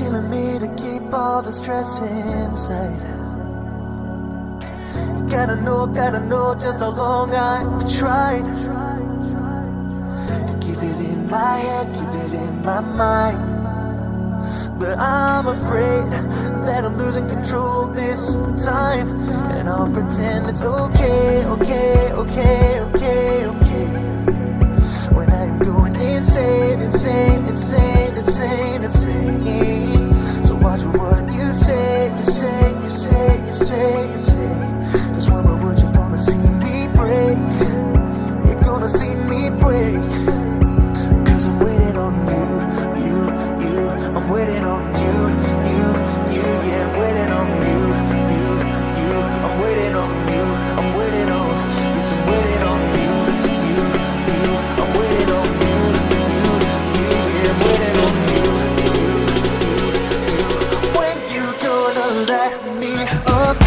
killing me to keep all the stress inside. You gotta know just how long I've tried to keep it in my head, keep it in my mind. But I'm afraid that I'm losing control this time, and I'll pretend it's okay, okay, okay, okay, okay, when I'm going insane, insane, insane, insane, insane. So watch what you say, you say, you say, you say, you say. 'Cause one more word, you're gonna see me break. You're gonna see me break. 'Cause I'm waiting on you, you. I'm waiting on you, you. Yeah, I'm waiting on you, you. I'm waiting on you, I'm waiting on. Yes, I'm waiting on you, you. I'm waiting on you, you. Yeah, I'm waiting on you, you. When you gonna let me up?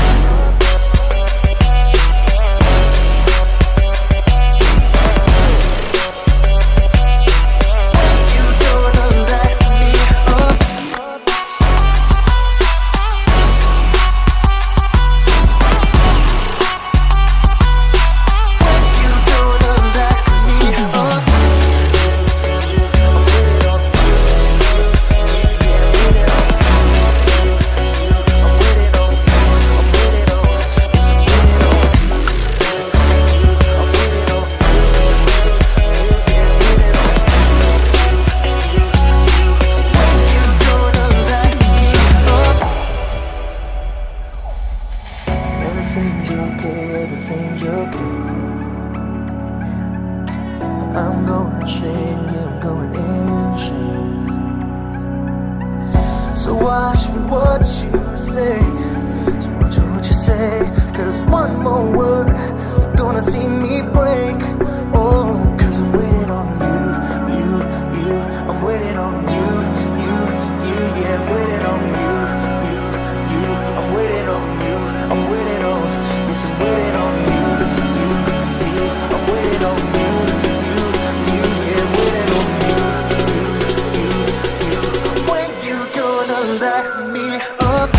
Everything's okay, everything's okay. I'm going insane, yeah, I'm going insane. So watch what you say, so watch what you say. 'Cause one more word, you're gonna see me break. Oh, 'cause I'm waiting on you, you. I'm waiting on you, you. Yeah, I'm waiting on you, you. I'm waiting on you, I'm waiting on. Yes, I'm waiting on you, you. I'm waiting on you, you. Yeah, I'm waiting on you, you. When you gonna let me up?